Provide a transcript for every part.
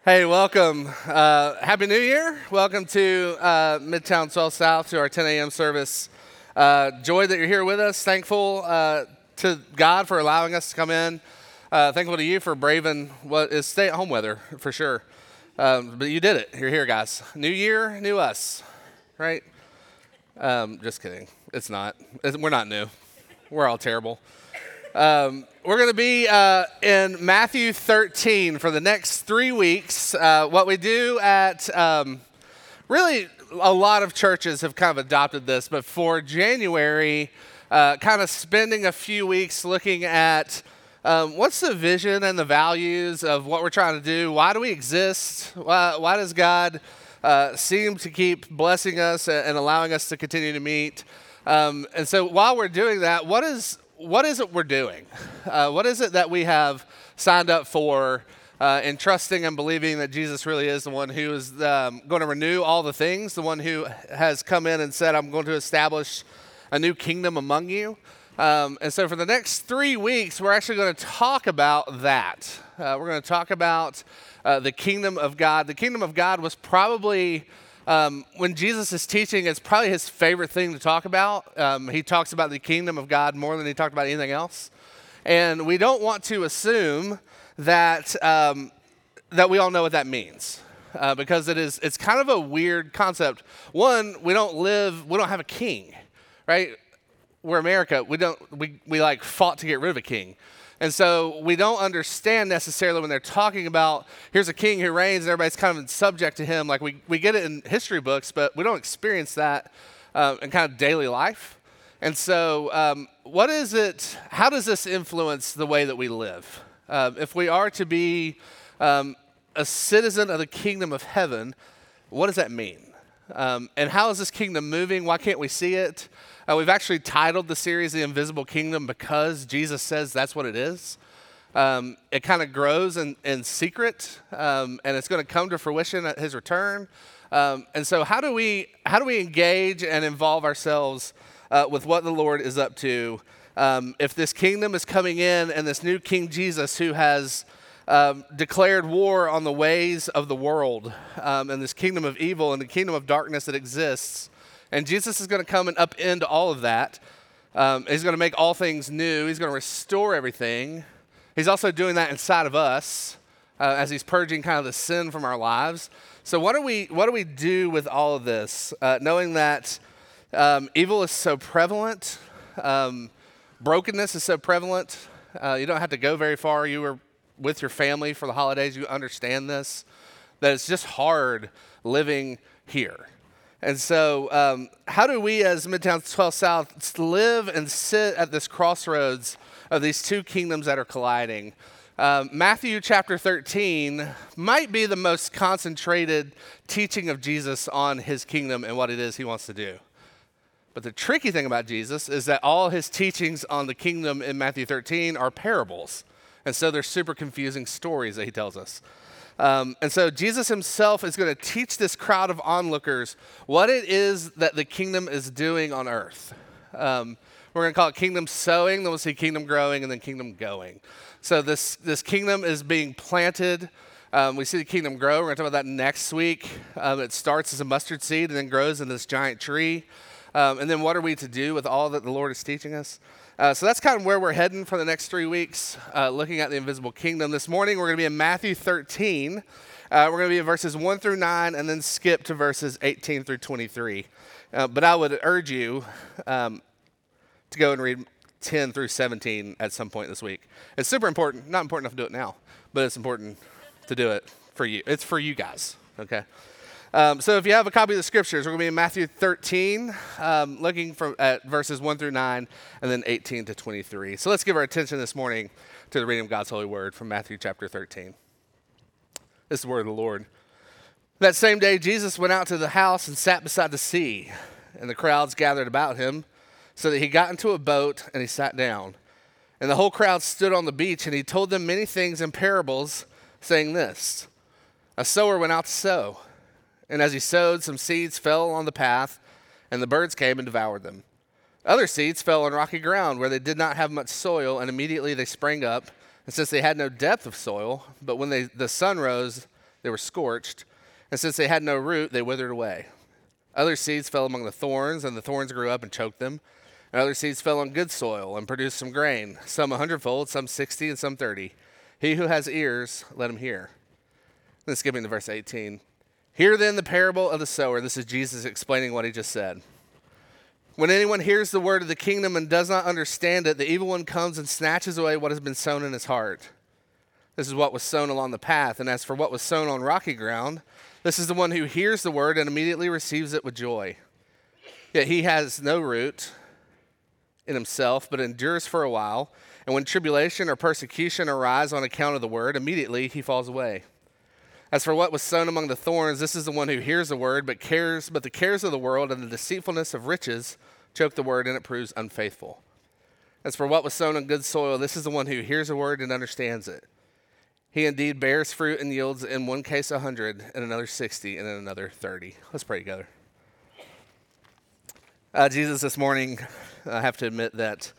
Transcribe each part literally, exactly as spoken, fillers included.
Hey, welcome. Uh, Happy New Year. Welcome to uh, Midtown twelve South to our ten a.m. service. Uh, joy that you're here with us. Thankful uh, to God for allowing us to come in. Uh, thankful to you for braving what is stay-at-home weather, for sure. Um, but you did it. You're here, guys. New year, new us, right? Um, just kidding. It's not. It's, we're not new. We're all terrible. Um, we're going to be uh, in Matthew thirteen for the next three weeks. Uh, what we do at, um, really, a lot of churches have kind of adopted this, but for January, uh, kind of spending a few weeks looking at um, what's the vision and the values of what we're trying to do. Why do we exist? Why, why does God uh, seem to keep blessing us and allowing us to continue to meet? Um, and so while we're doing that, what is What is it we're doing? Uh, what is it that we have signed up for uh, in trusting and believing that Jesus really is the one who is um, going to renew all the things, the one who has come in and said, I'm going to establish a new kingdom among you. Um, and so for the next three weeks, we're actually going to talk about that. Uh, we're going to talk about uh, the kingdom of God. The kingdom of God was probably... Um, when Jesus is teaching, it's probably his favorite thing to talk about. Um, he talks about the kingdom of God more than he talked about anything else. And we don't want to assume that um, that we all know what that means, uh, because it is it's kind of a weird concept. One, we don't live, we don't have a king, right? We're America. We don't we we like fought to get rid of a king. And so we don't understand necessarily when they're talking about, here's a king who reigns and everybody's kind of subject to him. Like we, we get it in history books, but we don't experience that uh, in kind of daily life. And so um, what is it, how does this influence the way that we live? Uh, if we are to be um, a citizen of the kingdom of heaven, what does that mean? Um, and how is this kingdom moving? Why can't we see it? Uh, we've actually titled the series The Invisible Kingdom because Jesus says that's what it is. Um, it kind of grows in, in secret, um, and it's going to come to fruition at his return. Um, and so how do we how do we engage and involve ourselves uh, with what the Lord is up to? Um, if this kingdom is coming in and this new King Jesus who has um, declared war on the ways of the world um, and this kingdom of evil and the kingdom of darkness that exists, and Jesus is going to come and upend all of that. Um, he's going to make all things new. He's going to restore everything. He's also doing that inside of us uh, as he's purging kind of the sin from our lives. So what do we what do we do with all of this, uh, knowing that um, evil is so prevalent, um, brokenness is so prevalent. Uh, you don't have to go very far. You were with your family for the holidays. You understand this, that it's just hard living here. And so um, how do we as Midtown twelve South live and sit at this crossroads of these two kingdoms that are colliding? Um, Matthew chapter thirteen might be the most concentrated teaching of Jesus on his kingdom and what it is he wants to do. But the tricky thing about Jesus is that all his teachings on the kingdom in Matthew thirteen are parables. And so they're super confusing stories that he tells us. Um, and so Jesus himself is going to teach this crowd of onlookers what it is that the kingdom is doing on earth. Um, we're going to call it kingdom sowing, then we'll see kingdom growing, and then kingdom going. So this, this kingdom is being planted. Um, we see the kingdom grow. We're going to talk about that next week. Um, it starts as a mustard seed and then grows into this giant tree. Um, and then what are we to do with all that the Lord is teaching us? Uh, so that's kind of where we're heading for the next three weeks, uh, looking at the invisible kingdom. This morning, we're going to be in Matthew thirteen. Uh, we're going to be in verses one through nine and then skip to verses eighteen through twenty-three. Uh, but I would urge you um, to go and read ten through seventeen at some point this week. It's super important. Not important enough to do it now, but it's important to do it for you. It's for you guys, okay? Um, so if you have a copy of the scriptures, we're going to be in Matthew thirteen, um, looking from, at verses one through nine, and then eighteen to twenty-three. So let's give our attention this morning to the reading of God's holy word from Matthew chapter thirteen. This is the word of the Lord. That same day, Jesus went out to the house and sat beside the sea, and the crowds gathered about him, so that he got into a boat and he sat down. And the whole crowd stood on the beach, and he told them many things in parables, saying this: A sower went out to sow. And as he sowed, some seeds fell on the path, and the birds came and devoured them. Other seeds fell on rocky ground where they did not have much soil, and immediately they sprang up. And since they had no depth of soil, but when they, the sun rose, They were scorched, and since they had no root, they withered away. Other seeds fell among the thorns, and the thorns grew up and choked them. And other seeds fell on good soil and produced some grain, some a hundredfold, some sixty, and some thirty. He who has ears, let him hear. Then skipping to verse eighteen. Hear then the parable of the sower. This is Jesus explaining what he just said. When anyone hears the word of the kingdom and does not understand it, the evil one comes and snatches away what has been sown in his heart. This is what was sown along the path. And as for what was sown on rocky ground, this is the one who hears the word and immediately receives it with joy. Yet he has no root in himself, but endures for a while. And when tribulation or persecution arise on account of the word, immediately he falls away. As for what was sown among the thorns, this is the one who hears the word, but cares, but the cares of the world and the deceitfulness of riches choke the word, and it proves unfaithful. As for what was sown on good soil, this is the one who hears the word and understands it. He indeed bears fruit and yields in one case a hundred, in another sixty, and in another thirty. Let's pray together. Uh, Jesus, this morning, I have to admit that,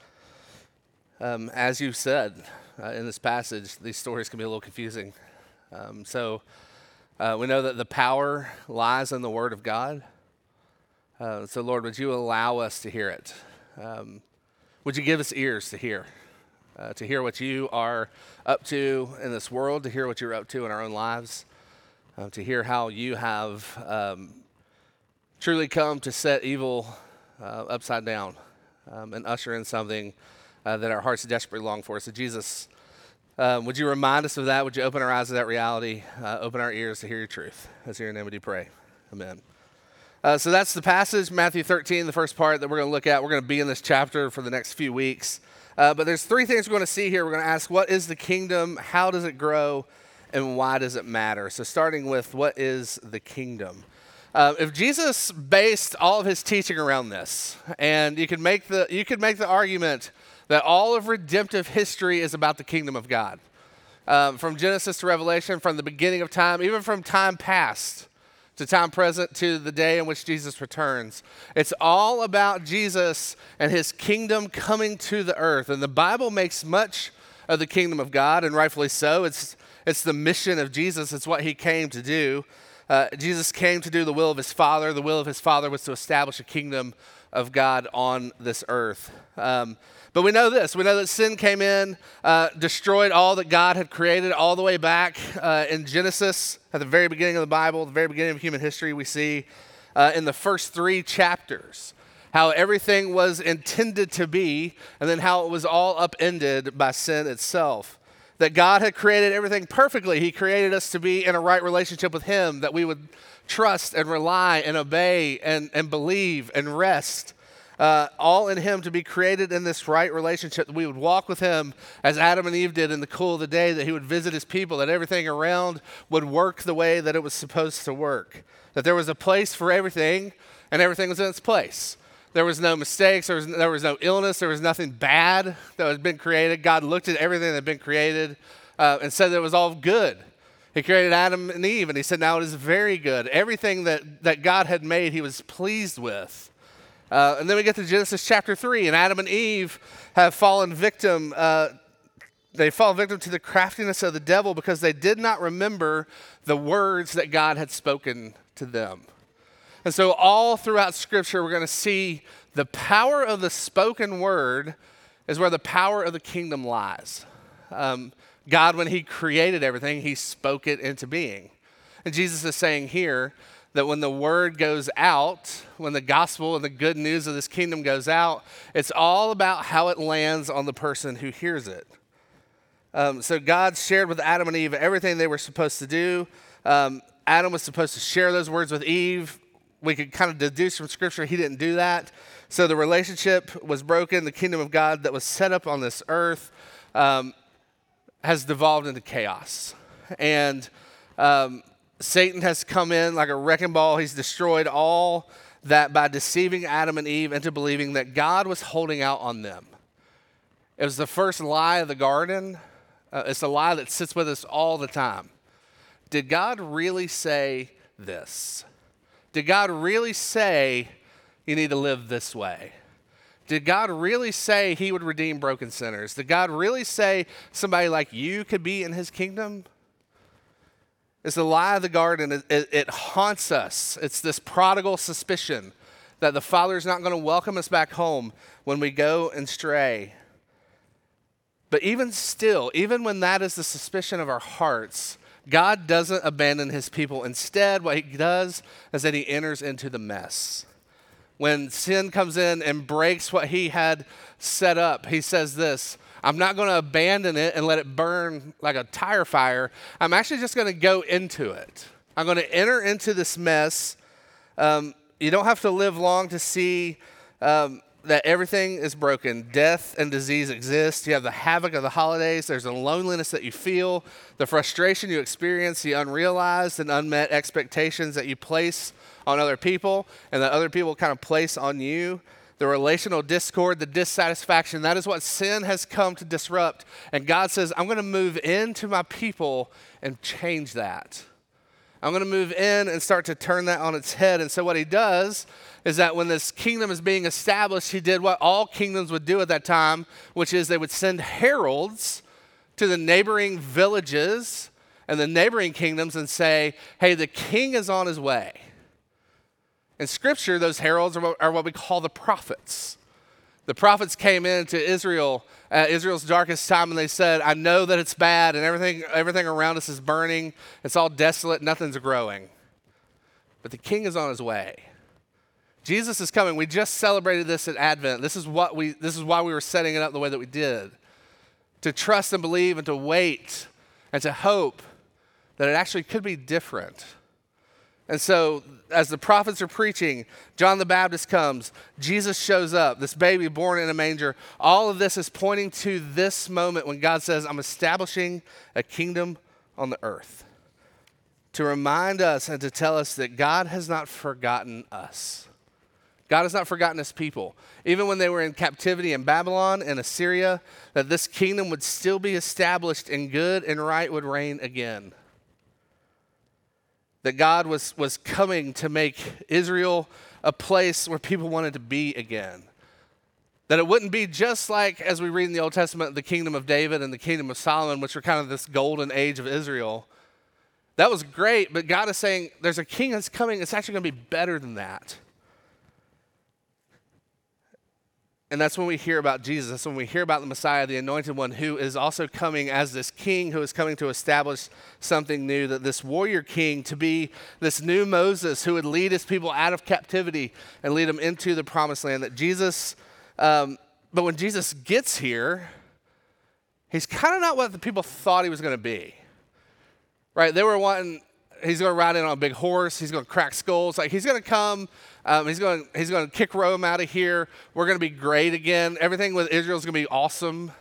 um, as you said uh, in this passage, these stories can be a little confusing. Um, so uh, we know that the power lies in the Word of God. Uh, so, Lord, would you allow us to hear it? Um, would you give us ears to hear? Uh, to hear what you are up to in this world, to hear what you're up to in our own lives, uh, to hear how you have um, truly come to set evil uh, upside down um, and usher in something uh, that our hearts desperately long for. So, Jesus, uh, would you remind us of that? Would you open our eyes to that reality, uh, open our ears to hear your truth? As in your name we do pray. Amen. Uh, so that's the passage, Matthew thirteen, the first part that we're going to look at. We're going to be in this chapter for the next few weeks. Uh, but there's three things we're going to see here. We're going to ask, what is the kingdom? How does it grow? And why does it matter? So starting with, what is the kingdom? Uh, if Jesus based all of his teaching around this, and you could make the you could make the argument that all of redemptive history is about the kingdom of God, um, from Genesis to Revelation, from the beginning of time, even from time past to time present to the day in which Jesus returns. It's all about Jesus and his kingdom coming to the earth. And the Bible makes much of the kingdom of God, and rightfully so. It's, it's the mission of Jesus. It's what he came to do. Uh, Jesus came to do the will of his Father. The will of his Father was to establish a kingdom of God on this earth. Um, But we know this. We know that sin came in, uh, destroyed all that God had created all the way back uh, in Genesis, at the very beginning of the Bible, the very beginning of human history. We see uh, in the first three chapters how everything was intended to be, and then how it was all upended by sin itself. That God had created everything perfectly. He created us to be in a right relationship with him, that we would trust and rely and obey and, and believe and rest. Uh, all in him, to be created in this right relationship, that we would walk with him as Adam and Eve did in the cool of the day, that he would visit his people, that everything around would work the way that it was supposed to work, that there was a place for everything and everything was in its place. There was no mistakes, there was, there was no illness, there was nothing bad that had been created. God looked at everything that had been created uh, and said that it was all good. He created Adam and Eve, and he said, now it is very good. Everything that, that God had made, he was pleased with. Uh, and then we get to Genesis chapter three, and Adam and Eve have fallen victim. Uh, they fall victim to the craftiness of the devil because they did not remember the words that God had spoken to them. And so all throughout Scripture, we're going to see the power of the spoken word is where the power of the kingdom lies. Um, God, when he created everything, he spoke it into being. And Jesus is saying here that when the word goes out, when the gospel and the good news of this kingdom goes out, it's all about how it lands on the person who hears it. Um, so God shared with Adam and Eve everything they were supposed to do. Um, Adam was supposed to share those words with Eve. We could kind of deduce from Scripture he didn't do that. So the relationship was broken. The kingdom of God that was set up on this earth um, has devolved into chaos. And um, Satan has come in like a wrecking ball. He's destroyed all that by deceiving Adam and Eve into believing that God was holding out on them. It was the first lie of the garden. Uh, it's a lie that sits with us all the time. Did God really say this? Did God really say you need to live this way? Did God really say he would redeem broken sinners? Did God really say somebody like you could be in his kingdom? It's the lie of the garden. It, it, it haunts us. It's this prodigal suspicion that the Father is not going to welcome us back home when we go and stray. But even still, even when that is the suspicion of our hearts, God doesn't abandon his people. Instead, what he does is that he enters into the mess. When sin comes in and breaks what he had set up, he says this: I'm not going to abandon it and let it burn like a tire fire. I'm actually just going to go into it. I'm going to enter into this mess. Um, you don't have to live long to see um, that everything is broken. Death and disease exist. You have the havoc of the holidays. There's the loneliness that you feel, the frustration you experience, the unrealized and unmet expectations that you place on other people and that other people kind of place on you. The relational discord, the dissatisfaction, that is what sin has come to disrupt. And God says, I'm going to move into my people and change that. I'm going to move in and start to turn that on its head. And so what he does is that when this kingdom is being established, he did what all kingdoms would do at that time, which is they would send heralds to the neighboring villages and the neighboring kingdoms and say, hey, the king is on his way. In Scripture, those heralds are what, are what we call the prophets. The prophets came into Israel at Israel's darkest time, and they said, I know that it's bad, and everything, everything around us is burning. It's all desolate. Nothing's growing. But the king is on his way. Jesus is coming. We just celebrated this at Advent. This is what we. This is why we were setting it up the way that we did. To trust and believe and to wait and to hope that it actually could be different. And so as the prophets are preaching, John the Baptist comes, Jesus shows up, this baby born in a manger. All of this is pointing to this moment when God says, I'm establishing a kingdom on the earth. To remind us and to tell us that God has not forgotten us. God has not forgotten his people. Even when they were in captivity in Babylon and Assyria, that this kingdom would still be established and good and right would reign again. That God was, was coming to make Israel a place where people wanted to be again. That it wouldn't be just like, as we read in the Old Testament, the kingdom of David and the kingdom of Solomon, which were kind of this golden age of Israel. That was great, but God is saying there's a king that's coming. It's actually going to be better than that. And that's when we hear about Jesus. That's when we hear about the Messiah, the Anointed One, who is also coming as this king who is coming to establish something new, that this warrior king to be this new Moses who would lead his people out of captivity and lead them into the promised land. That Jesus, um, but when Jesus gets here, he's kind of not what the people thought he was going to be. Right? They were wanting, he's going to ride in on a big horse. He's going to crack skulls. Like he's going to come. Um, he's going he's going to kick Rome out of here. We're going to be great again. Everything with Israel is going to be awesome.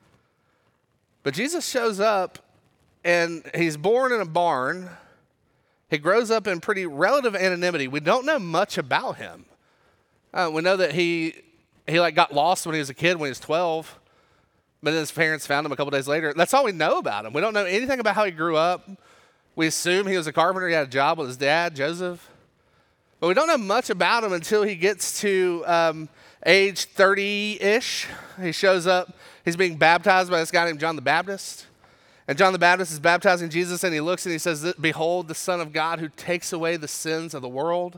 But Jesus shows up, and he's born in a barn. He grows up in pretty relative anonymity. We don't know much about him. Uh, we know that he he like got lost when he was a kid, when he was twelve. But then his parents found him a couple days later. That's all we know about him. We don't know anything about how he grew up. We assume he was a carpenter. He had a job with his dad, Joseph. But we don't know much about him until he gets to um, age thirty-ish. He shows up. He's being baptized by this guy named John the Baptist. And John the Baptist is baptizing Jesus, and he looks and he says, behold, the Son of God who takes away the sins of the world.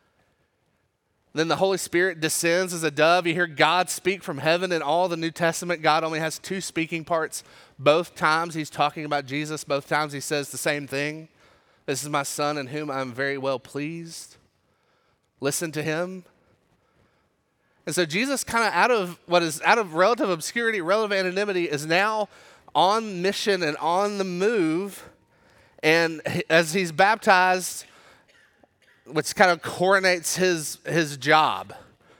Then the Holy Spirit descends as a dove. You hear God speak from heaven. In all the New Testament, God only has two speaking parts. Both times he's talking about Jesus. Both times he says the same thing. This is my Son in whom I'm very well pleased. Listen to him. And so Jesus kind of out of what is out of relative obscurity, relative anonymity, is now on mission and on the move. And as he's baptized, which kind of coronates his, his job,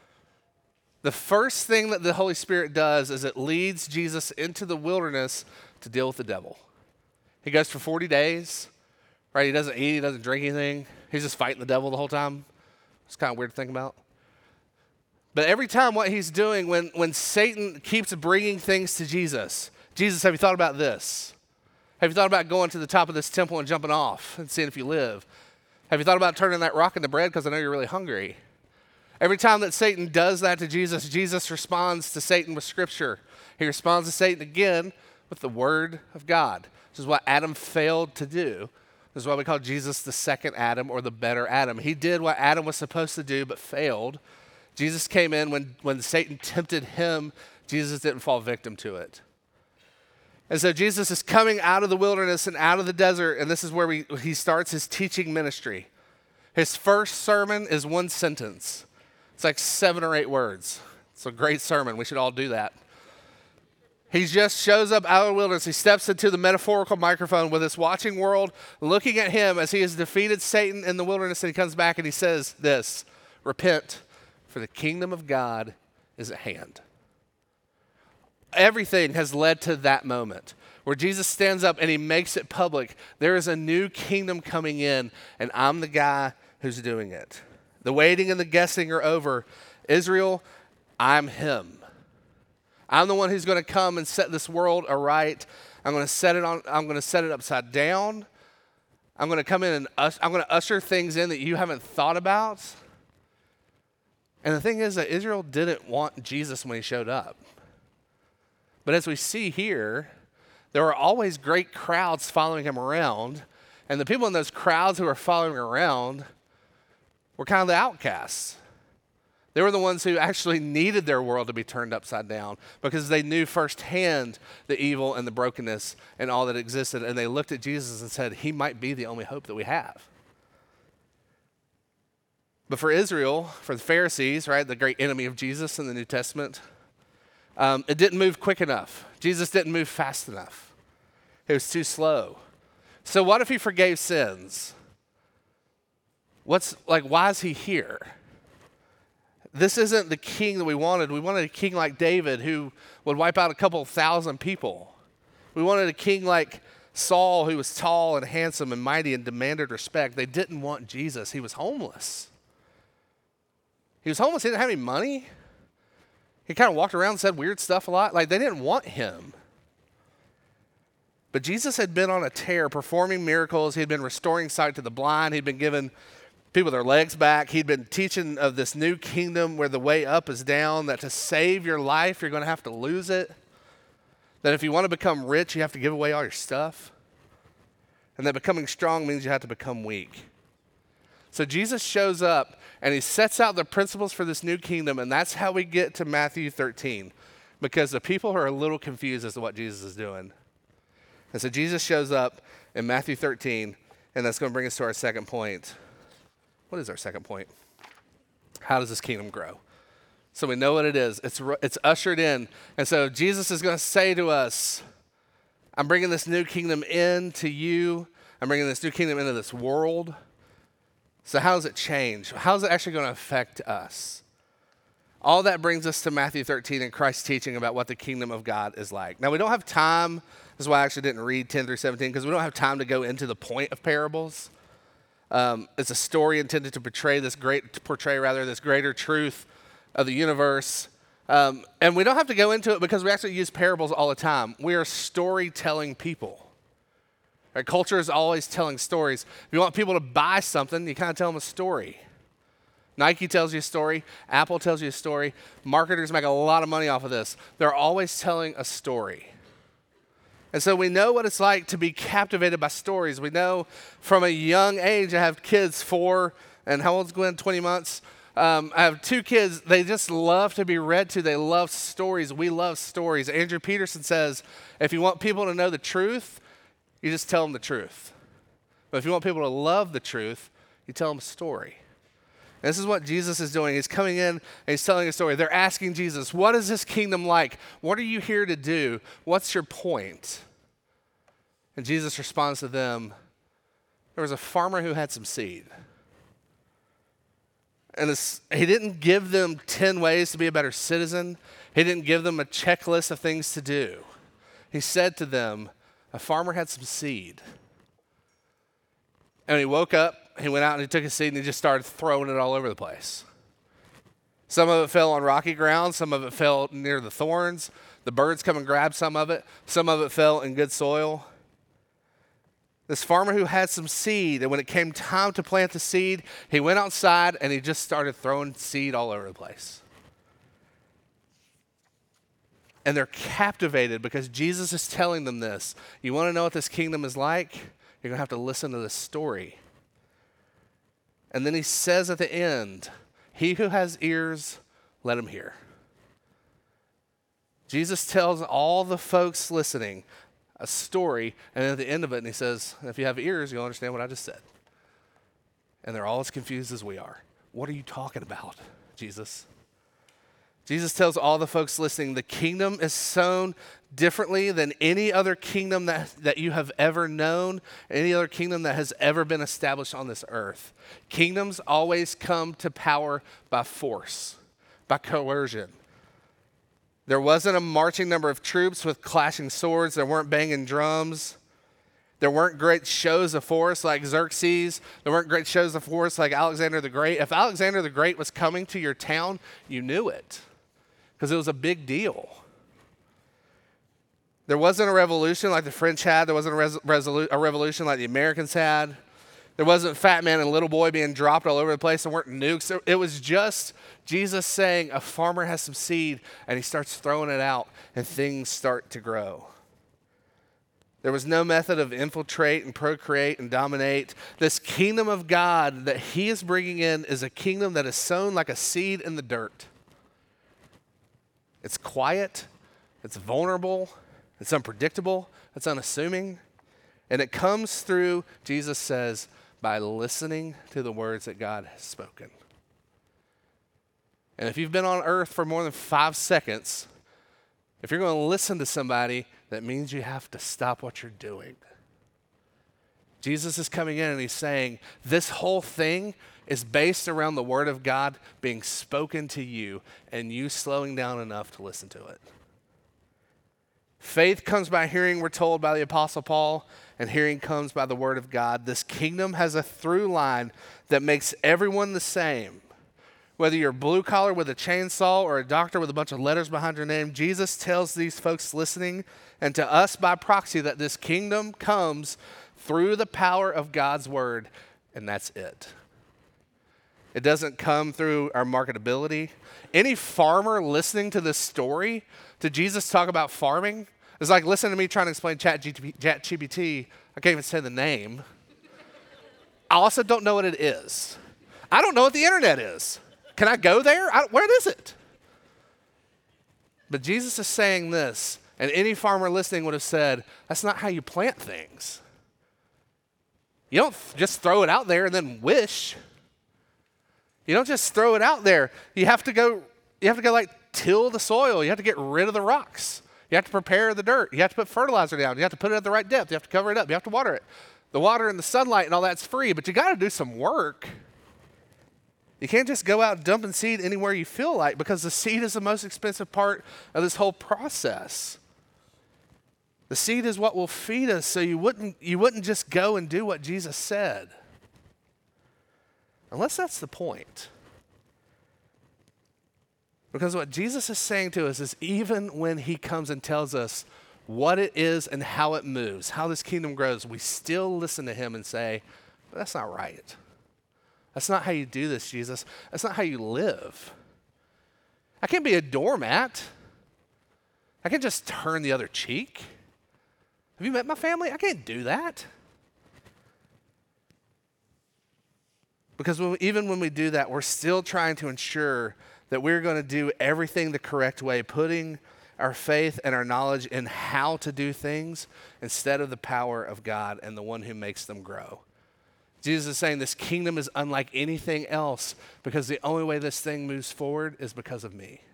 the first thing that the Holy Spirit does is it leads Jesus into the wilderness to deal with the devil. He goes for forty days, right? He doesn't eat, he doesn't drink anything. He's just fighting the devil the whole time. It's kind of weird to think about. But every time what he's doing, when, when Satan keeps bringing things to Jesus, Jesus, have you thought about this? Have you thought about going to the top of this temple and jumping off and seeing if you live? Have you thought about turning that rock into bread because I know you're really hungry? Every time that Satan does that to Jesus, Jesus responds to Satan with Scripture. He responds to Satan again with the Word of God. This is what Adam failed to do. This is why we call Jesus the second Adam or the better Adam. He did what Adam was supposed to do but failed. Jesus came in when, when Satan tempted him. Jesus didn't fall victim to it. And so Jesus is coming out of the wilderness and out of the desert, and this is where we, he starts his teaching ministry. His first sermon is one sentence. It's like seven or eight words. It's a great sermon. We should all do that. He just shows up out of the wilderness. He steps into the metaphorical microphone with this watching world, looking at him as he has defeated Satan in the wilderness, and he comes back and he says this, repent, for the kingdom of God is at hand. Everything has led to that moment where Jesus stands up and he makes it public. There is a new kingdom coming in, and I'm the guy who's doing it. The waiting and the guessing are over. Israel, I'm him. I'm the one who's going to come and set this world aright. I'm going to set it on. I'm going to set it upside down. I'm going to come in and us, I'm going to usher things in that you haven't thought about. And the thing is that Israel didn't want Jesus when he showed up. But as we see here, there were always great crowds following him around, and the people in those crowds who were following him around were kind of the outcasts. They were the ones who actually needed their world to be turned upside down because they knew firsthand the evil and the brokenness and all that existed, and they looked at Jesus and said, he might be the only hope that we have. But for Israel, for the Pharisees, right, the great enemy of Jesus in the New Testament, um, it didn't move quick enough. Jesus didn't move fast enough. It was too slow. So what if he forgave sins? What's like, why is he here? This isn't the king that we wanted. We wanted a king like David who would wipe out a couple thousand people. We wanted a king like Saul who was tall and handsome and mighty and demanded respect. They didn't want Jesus. He was homeless. He was homeless. He didn't have any money. He kind of walked around and said weird stuff a lot. Like, they didn't want him. But Jesus had been on a tear, performing miracles. He had been restoring sight to the blind. He'd been giving people their legs back. He'd been teaching of this new kingdom where the way up is down, that to save your life, you're going to have to lose it. That if you want to become rich, you have to give away all your stuff. And that becoming strong means you have to become weak. So Jesus shows up and he sets out the principles for this new kingdom, and that's how we get to Matthew thirteen, because the people are a little confused as to what Jesus is doing. And so Jesus shows up in Matthew thirteen, and that's going to bring us to our second point. What is our second point? How does this kingdom grow? So we know what it is. It's, it's ushered in. And so Jesus is going to say to us, I'm bringing this new kingdom into you. I'm bringing this new kingdom into this world. So how does it change? How is it actually going to affect us? All that brings us to Matthew thirteen and Christ's teaching about what the kingdom of God is like. Now, we don't have time. This is why I actually didn't read ten through seventeen, because we don't have time to go into the point of parables. Um, it's a story intended to portray this great, to portray rather this greater truth of the universe. Um, and we don't have to go into it because we actually use parables all the time. We are storytelling people. Right? Culture is always telling stories. If you want people to buy something, you kind of tell them a story. Nike tells you a story. Apple tells you a story. Marketers make a lot of money off of this. They're always telling a story. And so we know what it's like to be captivated by stories. We know from a young age, I have kids, four, and how old's Gwen? twenty months. Um, I have two kids. They just love to be read to. They love stories. We love stories. Andrew Peterson says, if you want people to know the truth, you just tell them the truth. But if you want people to love the truth, you tell them a story. And this is what Jesus is doing. He's coming in and he's telling a story. They're asking Jesus, what is this kingdom like? What are you here to do? What's your point? And Jesus responds to them, there was a farmer who had some seed. And this, he didn't give them ten ways to be a better citizen. He didn't give them a checklist of things to do. He said to them, a farmer had some seed. And he woke up, he went out and he took his seed and he just started throwing it all over the place. Some of it fell on rocky ground. Some of it fell near the thorns. The birds come and grab some of it. Some of it fell in good soil. This farmer who had some seed, and when it came time to plant the seed, he went outside and he just started throwing seed all over the place. And they're captivated because Jesus is telling them this. You want to know what this kingdom is like? You're going to have to listen to this story. And then he says at the end, he who has ears, let him hear. Jesus tells all the folks listening a story, and then at the end of it, and he says, if you have ears, you'll understand what I just said. And they're all as confused as we are. What are you talking about, Jesus? Jesus tells all the folks listening, the kingdom is sown differently than any other kingdom that, that you have ever known, any other kingdom that has ever been established on this earth. Kingdoms always come to power by force, by coercion. There wasn't a marching number of troops with clashing swords. There weren't banging drums. There weren't great shows of force like Xerxes. There weren't great shows of force like Alexander the Great. If Alexander the Great was coming to your town, you knew it because it was a big deal. There wasn't a revolution like the French had. There wasn't a, res- resolu- a revolution like the Americans had. There wasn't Fat Man and Little Boy being dropped all over the place. There weren't nukes. It was just Jesus saying a farmer has some seed and he starts throwing it out and things start to grow. There was no method of infiltrate and procreate and dominate. This kingdom of God that he is bringing in is a kingdom that is sown like a seed in the dirt. It's quiet, it's vulnerable, it's unpredictable, it's unassuming, and it comes through, Jesus says, by listening to the words that God has spoken. And if you've been on earth for more than five seconds, if you're going to listen to somebody, that means you have to stop what you're doing. Jesus is coming in and he's saying, this whole thing is based around the word of God being spoken to you and you slowing down enough to listen to it. Faith comes by hearing, we're told by the Apostle Paul, and hearing comes by the word of God. This kingdom has a through line that makes everyone the same. Whether you're blue collar with a chainsaw or a doctor with a bunch of letters behind your name, Jesus tells these folks listening and to us by proxy that this kingdom comes through the power of God's word, and that's it. It doesn't come through our marketability. Any farmer listening to this story, to Jesus talk about farming, is like listening to me trying to explain Chat G P T. I can't even say the name. I also don't know what it is. I don't know what the internet is. Can I go there? I, where is it? But Jesus is saying this, and any farmer listening would have said, that's not how you plant things. You don't th- just throw it out there and then wish. You don't just throw it out there. You have to go, you have to go like till the soil. You have to get rid of the rocks. You have to prepare the dirt. You have to put fertilizer down. You have to put it at the right depth. You have to cover it up. You have to water it. The water and the sunlight and all that's free, but you got to do some work. You can't just go out dumping seed anywhere you feel like because the seed is the most expensive part of this whole process. The seed is what will feed us, so you wouldn't, you wouldn't just go and do what Jesus said. Unless that's the point. Because what Jesus is saying to us is even when he comes and tells us what it is and how it moves, how this kingdom grows, we still listen to him and say, that's not right. That's not how you do this, Jesus. That's not how you live. I can't be a doormat. I can't just turn the other cheek. Have you met my family? I can't do that. Because when, even when we do that, we're still trying to ensure that we're going to do everything the correct way, putting our faith and our knowledge in how to do things instead of the power of God and the one who makes them grow. Jesus is saying this kingdom is unlike anything else because the only way this thing moves forward is because of me.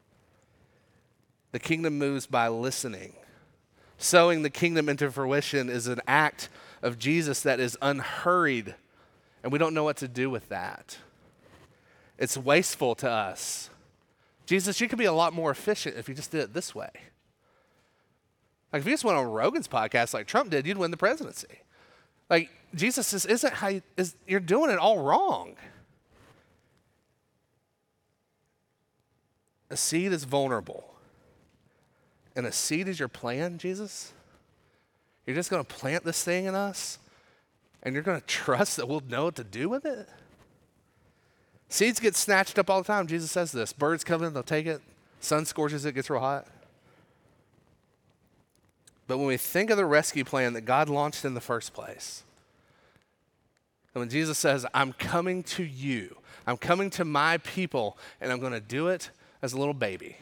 The kingdom moves by listening. Sowing the kingdom into fruition is an act of Jesus that is unhurried, and we don't know what to do with that. It's wasteful to us. Jesus, you could be a lot more efficient if you just did it this way. Like if you just went on Rogan's podcast like Trump did, you'd win the presidency. Like Jesus says, isn't how you, is, you're doing it all wrong. A seed is vulnerable. And a seed is your plan, Jesus? You're just going to plant this thing in us? And you're going to trust that we'll know what to do with it? Seeds get snatched up all the time. Jesus says this. Birds come in, they'll take it. Sun scorches it, gets real hot. But when we think of the rescue plan that God launched in the first place, and when Jesus says, I'm coming to you, I'm coming to my people, and I'm going to do it as a little baby,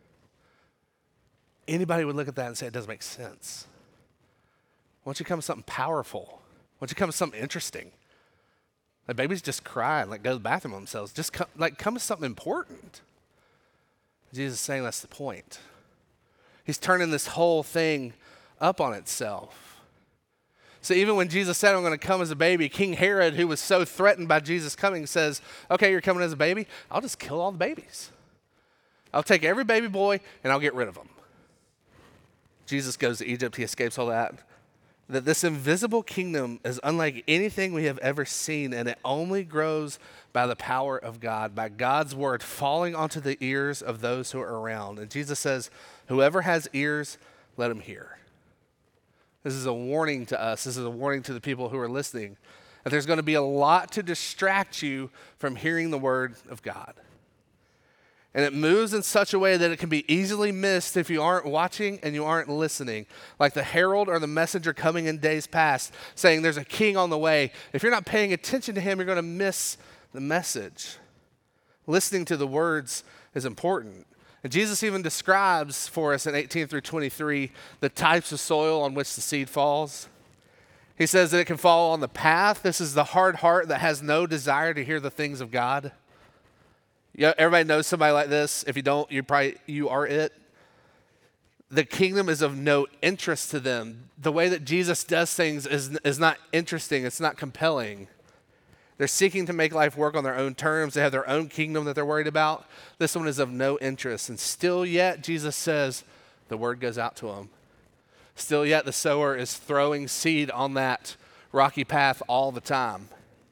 anybody would look at that and say, it doesn't make sense. Why don't you come with something powerful? Why don't you come with something interesting? Like babies just cry and like go to the bathroom on themselves. Just come, like come with something important. Jesus is saying that's the point. He's turning this whole thing up on itself. So even when Jesus said, I'm going to come as a baby, King Herod, who was so threatened by Jesus coming, says, okay, you're coming as a baby. I'll just kill all the babies. I'll take every baby boy and I'll get rid of them. Jesus goes to Egypt. He escapes all that. That this invisible kingdom is unlike anything we have ever seen, and it only grows by the power of God, by God's word falling onto the ears of those who are around. And Jesus says, whoever has ears, let him hear. This is a warning to us. This is a warning to the people who are listening, that there's going to be a lot to distract you from hearing the word of God. And it moves in such a way that it can be easily missed if you aren't watching and you aren't listening. Like the herald or the messenger coming in days past saying there's a king on the way. If you're not paying attention to him, you're going to miss the message. Listening to the words is important. And Jesus even describes for us in eighteen through twenty-three the types of soil on which the seed falls. He says that it can fall on the path. This is the hard heart that has no desire to hear the things of God. Yeah, everybody knows somebody like this. If you don't, you probably you are it. The kingdom is of no interest to them. The way that Jesus does things is, is not interesting. It's not compelling. They're seeking to make life work on their own terms. They have their own kingdom that they're worried about. This one is of no interest. And still yet, Jesus says, the word goes out to them. Still yet, the sower is throwing seed on that rocky path all the time.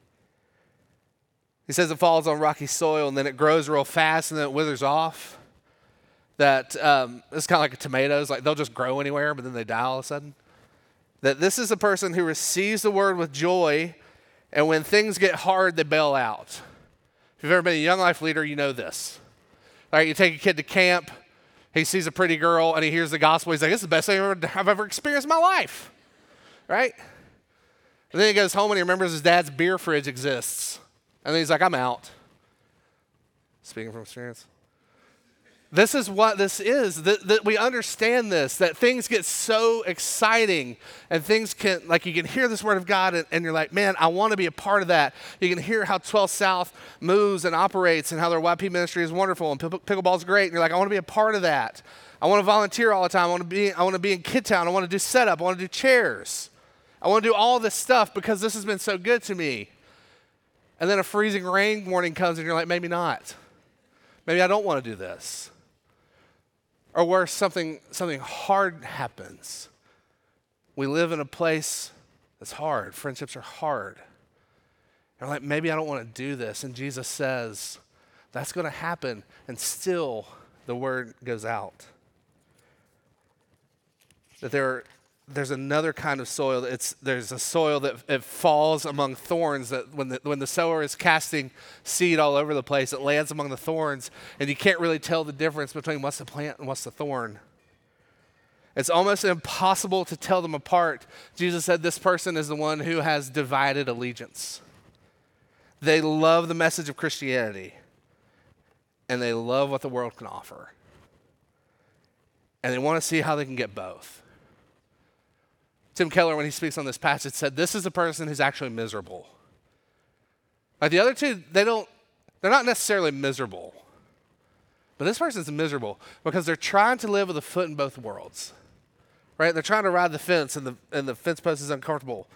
He says it falls on rocky soil and then it grows real fast and then it withers off. That um, it's kind of like tomatoes, like they'll just grow anywhere, but then they die all of a sudden. That this is a person who receives the word with joy, and when things get hard, they bail out. If you've ever been a Young Life leader, you know this. All right, you take a kid to camp, he sees a pretty girl, and he hears the gospel. He's like, this is the best thing I've ever, I've ever experienced in my life, right? And then he goes home and he remembers his dad's beer fridge exists. And then he's like, I'm out. Speaking from experience. This is what this is, that, that we understand this, that things get so exciting and things can, like you can hear this word of God and, and you're like, man, I want to be a part of that. You can hear how twelve South moves and operates and how their Y P ministry is wonderful and pick- pickleball is great. And you're like, I want to be a part of that. I want to volunteer all the time. I want to be, I want to be in Kid Town. I want to do setup. I want to do chairs. I want to do all this stuff because this has been so good to me. And then a freezing rain warning comes and you're like, maybe not. Maybe I don't want to do this. Or worse, something, something hard happens. We live in a place that's hard. Friendships are hard. And we're like, maybe I don't want to do this. And Jesus says, that's going to happen. And still, the word goes out. That there There's another kind of soil. It's, there's a soil that it falls among thorns, that when the, when the sower is casting seed all over the place, it lands among the thorns, and you can't really tell the difference between what's the plant and what's the thorn. It's almost impossible to tell them apart. Jesus said this person is the one who has divided allegiance. They love the message of Christianity, and they love what the world can offer. And they want to see how they can get both. Tim Keller, when he speaks on this passage, said this is a person who's actually miserable. Like the other two, they don't, they're not necessarily miserable. But this person's miserable because they're trying to live with a foot in both worlds. Right? They're trying to ride the fence and the, and the fence post is uncomfortable.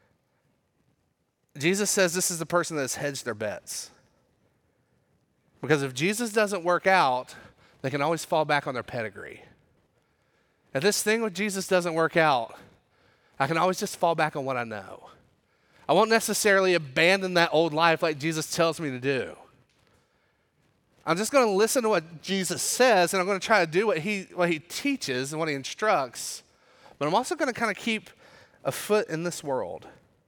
Jesus says this is the person that's hedged their bets. Because if Jesus doesn't work out, they can always fall back on their pedigree. If this thing with Jesus doesn't work out, I can always just fall back on what I know. I won't necessarily abandon that old life like Jesus tells me to do. I'm just going to listen to what Jesus says, and I'm going to try to do what he, what he teaches and what he instructs. But I'm also going to kind of keep a foot in this world.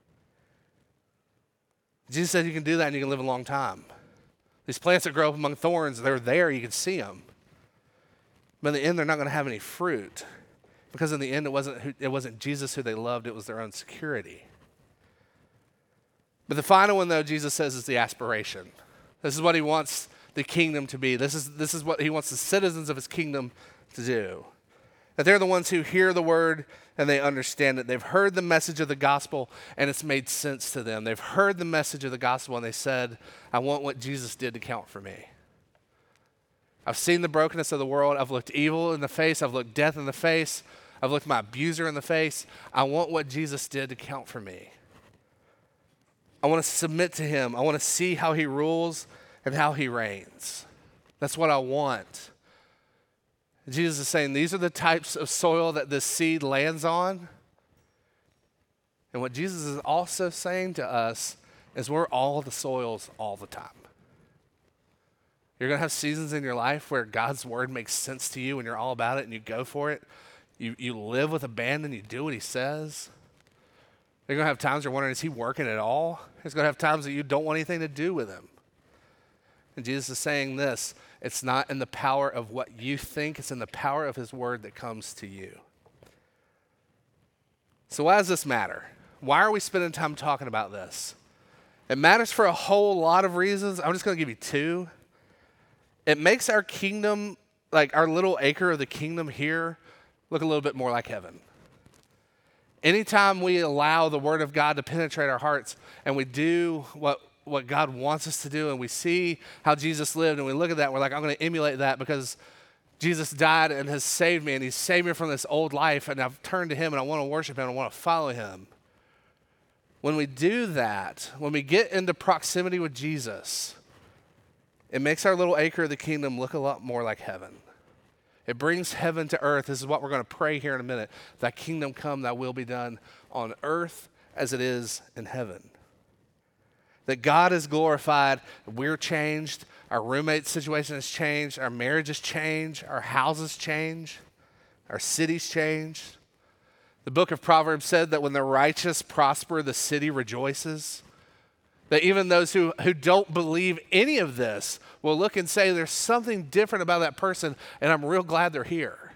Jesus said you can do that and you can live a long time. These plants that grow up among thorns, they're there, you can see them. But in the end, they're not going to have any fruit. Because in the end, it wasn't, who, it wasn't Jesus who they loved, it was their own security. But the final one, though, Jesus says is the aspiration. This is what he wants the kingdom to be. This is, this is what he wants the citizens of his kingdom to do. That they're the ones who hear the word and they understand it. They've heard the message of the gospel and it's made sense to them. They've heard the message of the gospel and they said, I want what Jesus did to count for me. I've seen the brokenness of the world. I've looked evil in the face. I've looked death in the face. I've looked my abuser in the face. I want what Jesus did to count for me. I want to submit to him. I want to see how he rules and how he reigns. That's what I want. Jesus is saying these are the types of soil that this seed lands on. And what Jesus is also saying to us is we're all the soils all the time. You're going to have seasons in your life where God's word makes sense to you and you're all about it and you go for it. You, you live with abandon. You do what he says. You're going to have times you're wondering, is he working at all? There's going to have times that you don't want anything to do with him. And Jesus is saying this, it's not in the power of what you think, it's in the power of his word that comes to you. So why does this matter? Why are we spending time talking about this? It matters for a whole lot of reasons. I'm just going to give you two. It makes our kingdom, like our little acre of the kingdom here, look a little bit more like heaven. Anytime we allow the word of God to penetrate our hearts and we do what, what God wants us to do and we see how Jesus lived and we look at that and we're like, I'm going to emulate that because Jesus died and has saved me and he's saved me from this old life and I've turned to him and I want to worship him and I want to follow him. When we do that, when we get into proximity with Jesus, it makes our little acre of the kingdom look a lot more like heaven. It brings heaven to earth. This is what we're going to pray here in a minute. Thy kingdom come, thy will be done on earth as it is in heaven. That God is glorified, we're changed, our roommate situation has changed, our marriages change, our houses change, our cities change. The book of Proverbs said that when the righteous prosper, the city rejoices. That even those who, who don't believe any of this will look and say, there's something different about that person, and I'm real glad they're here.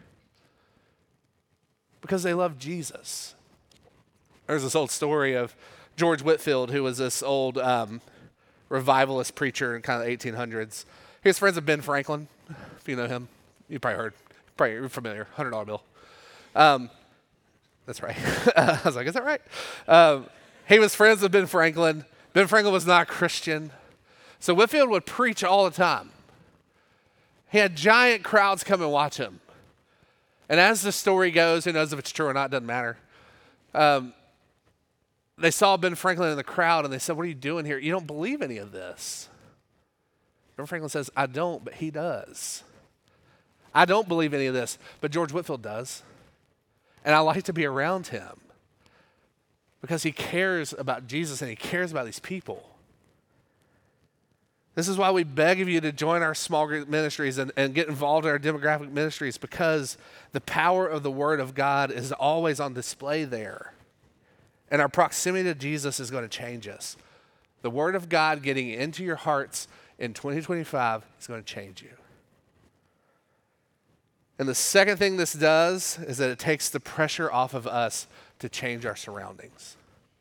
Because they love Jesus. There's this old story of George Whitefield, who was this old um, revivalist preacher in kind of the eighteen hundreds. He was friends with Ben Franklin, if you know him. You probably heard. Probably you're familiar. one hundred dollar bill. Um, that's right. I was like, is that right? Um, he was friends with Ben Franklin. Ben Franklin was not a Christian. So Whitefield would preach all the time. He had giant crowds come and watch him. And as the story goes, who knows if it's true or not, doesn't matter. Um, they saw Ben Franklin in the crowd and they said, what are you doing here? You don't believe any of this. Ben Franklin says, I don't, but he does. I don't believe any of this, but George Whitefield does. And I like to be around him. Because he cares about Jesus and he cares about these people. This is why we beg of you to join our small group ministries and, and get involved in our demographic ministries, because the power of the word of God is always on display there. And our proximity to Jesus is going to change us. The word of God getting into your hearts in twenty twenty-five is going to change you. And the second thing this does is that it takes the pressure off of us to change our surroundings.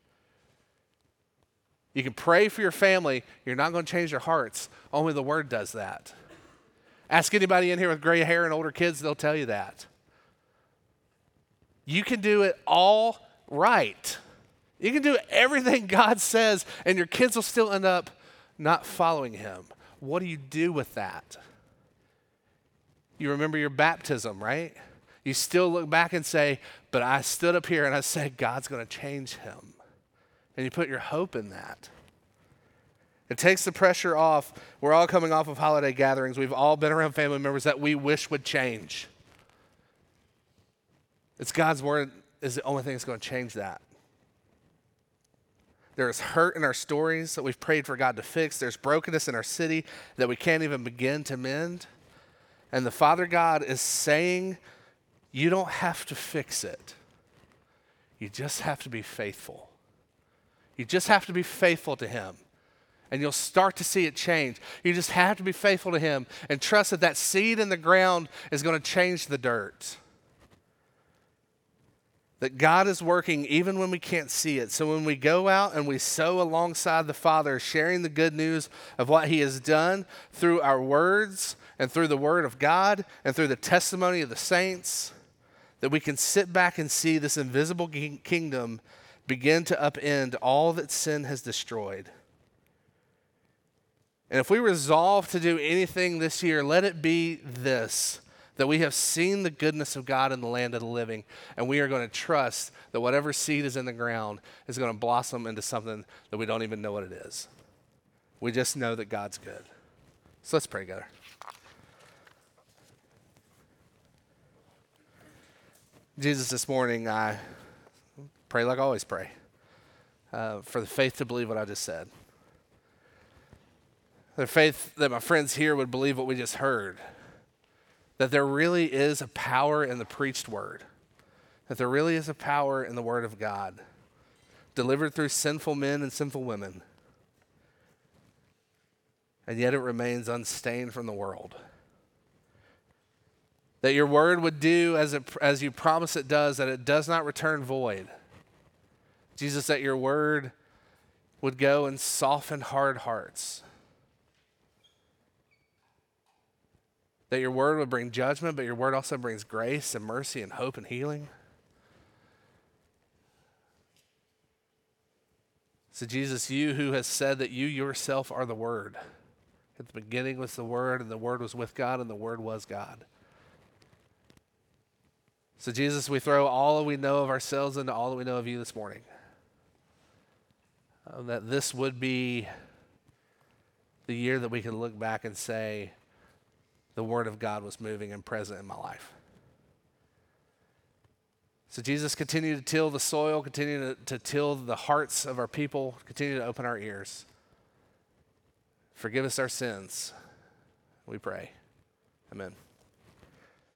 You can pray for your family. You're not going to change their hearts. Only the word does that. Ask anybody in here with gray hair and older kids, they'll tell you that. You can do it all right. You can do everything God says, and your kids will still end up not following him. What do you do with that? You remember your baptism, right? You still look back and say, but I stood up here and I said, God's going to change him. And you put your hope in that. It takes the pressure off. We're all coming off of holiday gatherings. We've all been around family members that we wish would change. It's God's word is the only thing that's going to change that. There's hurt in our stories that we've prayed for God to fix. There's brokenness in our city that we can't even begin to mend. And the Father God is saying, you don't have to fix it. You just have to be faithful. You just have to be faithful to him. And you'll start to see it change. You just have to be faithful to him and trust that that seed in the ground is going to change the dirt. That God is working even when we can't see it. So when we go out and we sow alongside the Father, sharing the good news of what he has done through our words and through the word of God and through the testimony of the saints, that we can sit back and see this invisible kingdom begin to upend all that sin has destroyed. And if we resolve to do anything this year, let it be this, that we have seen the goodness of God in the land of the living, and we are going to trust that whatever seed is in the ground is going to blossom into something that we don't even know what it is. We just know that God's good. So let's pray together. Jesus, this morning I pray like I always pray, uh, for the faith to believe what I just said. The faith that my friends here would believe what we just heard. That there really is a power in the preached word. That there really is a power in the word of God, delivered through sinful men and sinful women. And yet it remains unstained from the world. That your word would do as it, as you promise it does, that it does not return void. Jesus, that your word would go and soften hard hearts. That your word would bring judgment, but your word also brings grace and mercy and hope and healing. So Jesus, you who has said that you yourself are the word. At the beginning was the word, and the word was with God, and the word was God. So Jesus, we throw all that we know of ourselves into all that we know of you this morning. Uh, that this would be the year that we can look back and say, the word of God was moving and present in my life. So Jesus, continue to till the soil, continue to, to till the hearts of our people, continue to open our ears. Forgive us our sins, we pray. Amen.